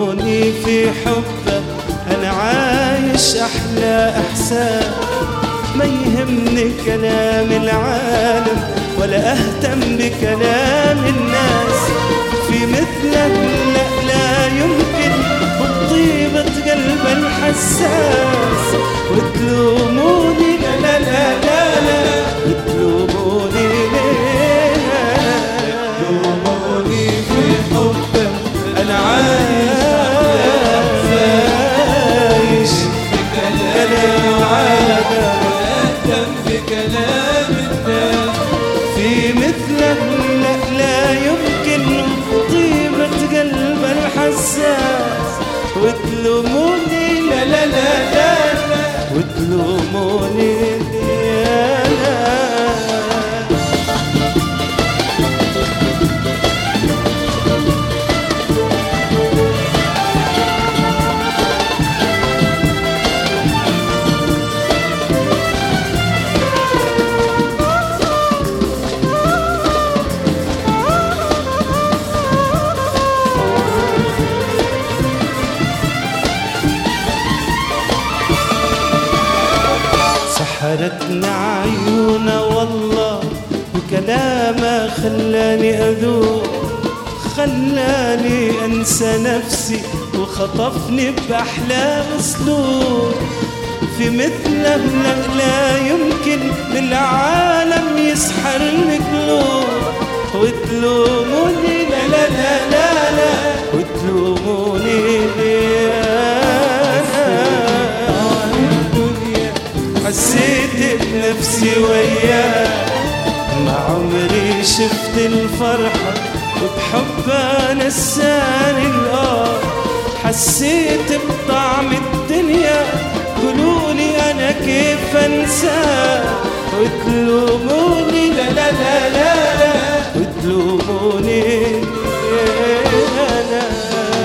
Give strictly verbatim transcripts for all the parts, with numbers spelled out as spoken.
تلوموني في حبك أنا عايش أحلى إحساس، ما يهمني كلام العالم ولا أهتم بكلام الناس. في مثلك لا لا يمكن بطيبة قلب الحساس، وتلوموني لا لا لا لا لا، وتلوموني ليه؟ تلوموني في حبك أنا عايش بكلام العالم وأهتم بكلام الناس. في مثلك لا لا يمكن طيبة قلب الحساس، وتلوموني لا لا لا لا لا، وتلوموني يا لا. سحرتنا عيونا والله، وكلامه خلاني أذوق، خلاني أنسى نفسي وخطفني بأحلى أسلوب. في مثله لا, لا يمكن بالعالم يسحر القلوب، وتلوموني لا لا لا لا لا، وتلوموني حسيت بنفسي وياه، ما عمري شفت الفرحة وبحبها نساني الآه. حسيت بطعم الدنيا قولولي أنا كيف أنساه، وتلوموني لا لا لا لا لا، وتلوموني أنا.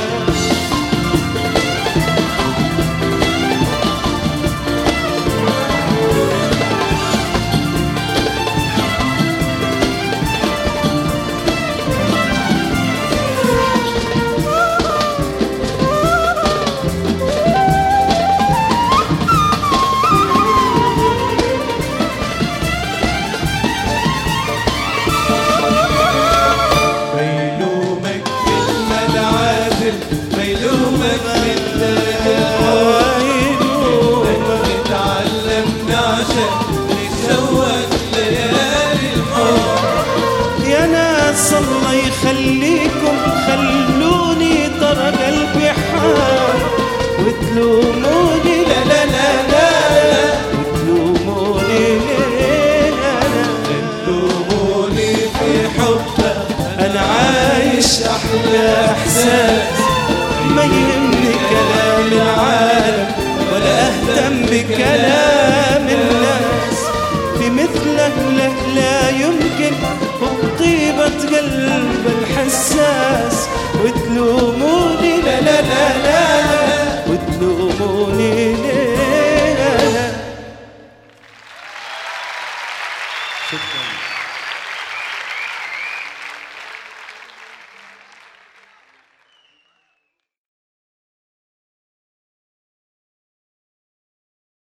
الله يخليكم خلوني ترى قلبي حار، وتلوموني لا لا لا لا، وتلوموني ليه أنا. تلوموني في حبك أنا عايش أحلى إحساس، ما يهمني كلام العالم ولا أهتم بكلام